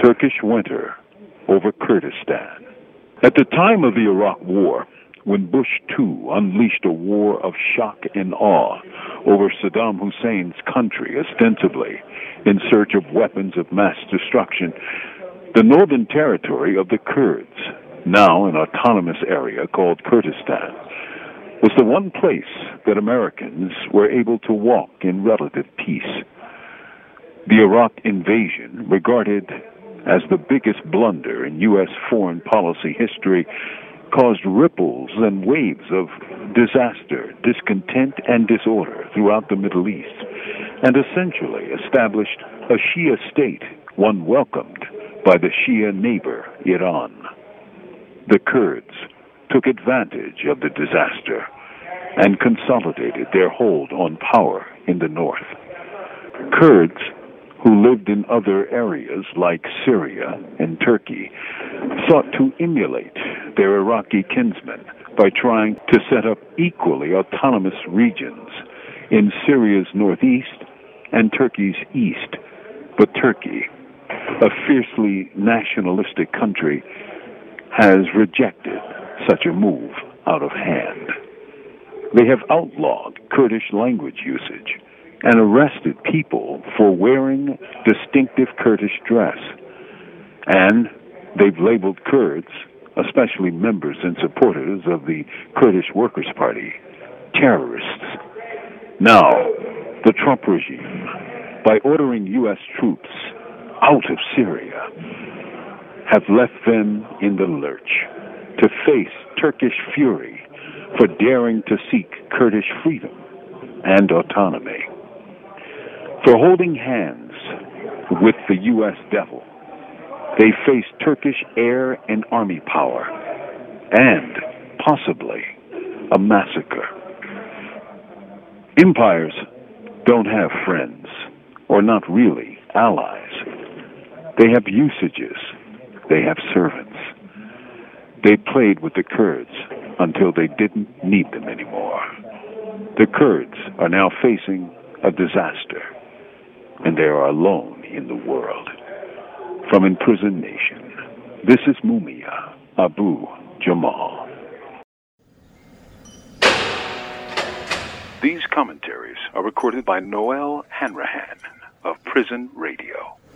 Turkish winter over Kurdistan. At the time of the Iraq War, when Bush II unleashed a war of shock and awe over Saddam Hussein's country, ostensibly in search of weapons of mass destruction, the northern territory of the Kurds, now an autonomous area called Kurdistan, was the one place that Americans were able to walk in relative peace. The Iraq invasion, regarded as the biggest blunder in U.S. foreign policy history, caused ripples and waves of disaster, discontent, and disorder throughout the Middle East, and essentially established a Shia state, one welcomed by the Shia neighbor, Iran. The Kurds took advantage of the disaster and consolidated their hold on power in the north. Kurds who lived in other areas like Syria and Turkey sought to emulate their Iraqi kinsmen by trying to set up equally autonomous regions in Syria's northeast and Turkey's east. But Turkey, a fiercely nationalistic country, has rejected such a move out of hand. They have outlawed Kurdish language usage and arrested people for wearing distinctive Kurdish dress. And they've labeled Kurds, especially members and supporters of the Kurdish Workers' Party, terrorists. Now, the Trump regime, by ordering U.S. troops out of Syria, have left them in the lurch to face Turkish fury for daring to seek Kurdish freedom and autonomy, for holding hands with the U.S. devil. They face Turkish air and army power, and possibly a massacre. Empires don't have friends, or not really allies. They have usages. They have servants. They played with the Kurds until they didn't need them anymore. The Kurds are now facing a disaster, and they are alone in the world. From Imprisoned Nation, this is Mumia Abu Jamal. These commentaries are recorded by Noel Hanrahan of Prison Radio.